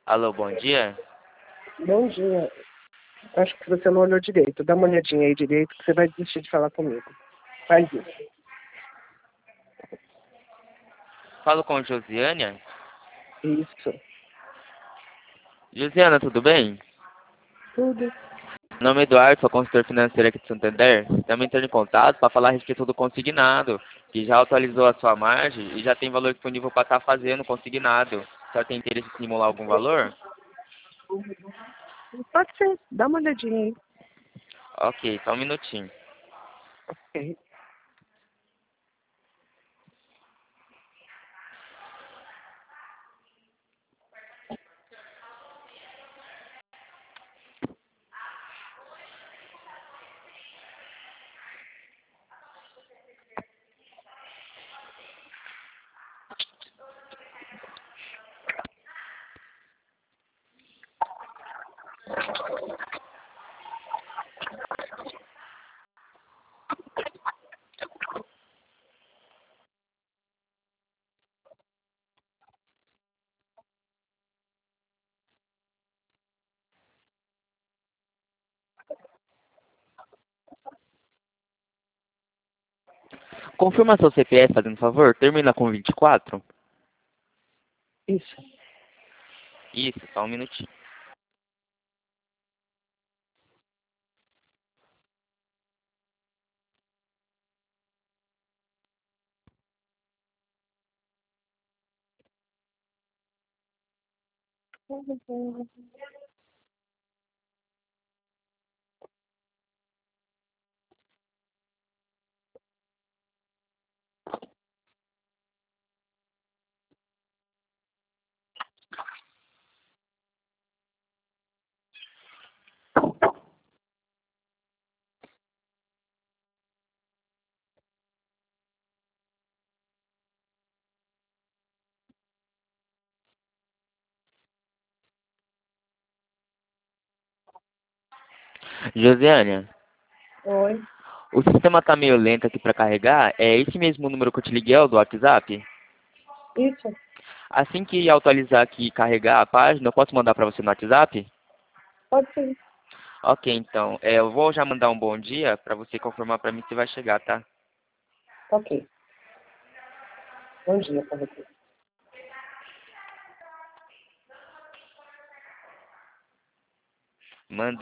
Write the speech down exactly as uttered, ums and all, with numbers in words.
Alô, bom dia. Bom dia. Acho que você não olhou direito. Dá uma olhadinha aí direito que você vai desistir de falar comigo. Faz isso. Falo com Josiânia. Isso. Josiana, tudo bem? Tudo. Meu nome é Eduardo, sou consultor financeiro aqui de Santander. Estamos entrando em contato para falar a respeito do consignado, que já atualizou a sua margem e já tem valor disponível para estar fazendo consignado. A senhora tem interesse em simular algum valor? Pode ser. Dá uma olhadinha aí. Ok, só um minutinho. Ok. Confirma seu C P F, fazendo favor. Termina com vinte e quatro? Isso. Isso, só um minutinho. Josiânia, Oi. o sistema tá meio lento aqui para carregar. É esse mesmo número que eu te liguei, é o do WhatsApp? Isso. Assim que atualizar aqui e carregar a página, eu posso mandar para você no WhatsApp? Pode ser. Ok, então. É, eu vou já mandar um bom dia para você confirmar para mim se vai chegar, tá? Ok. Bom dia pra você. Mandei.